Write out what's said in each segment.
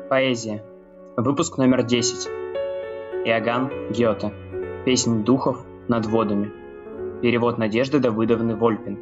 Поэзия. Выпуск номер 10. Иоганн Гёте. Песнь духов над водами. Перевод Надежды Давыдовны Вольпин.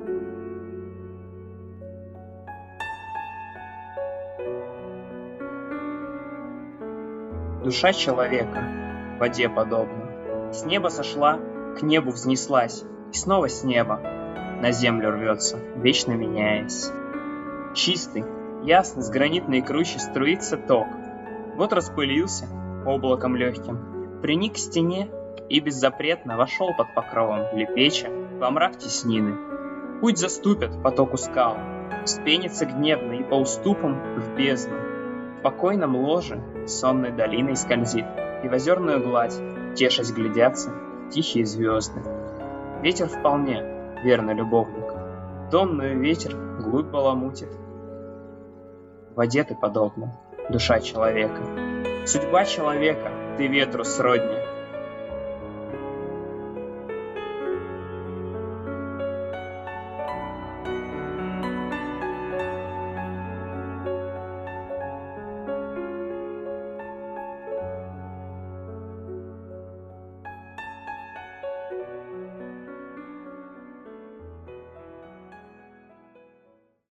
Душа человека в воде подобна. С неба сошла, к небу взнеслась, и снова с неба на землю рвется, вечно меняясь. Чистый, ясный, с гранитной кручи струится ток. Вот распылился облаком легким, приник к стене и беззапретно вошел под покровом, лепеча во мрак теснины. Путь заступят потоку скал, вспенится гневно и по уступам в бездну. В покойном ложе сонной долиной скользит, и в озерную гладь, тешась, глядятся тихие звезды. Ветер вполне верный любовник, томную ветер глубь баламутит. В воде ты подобна, душа человека. Судьба человека, ты ветру сродни,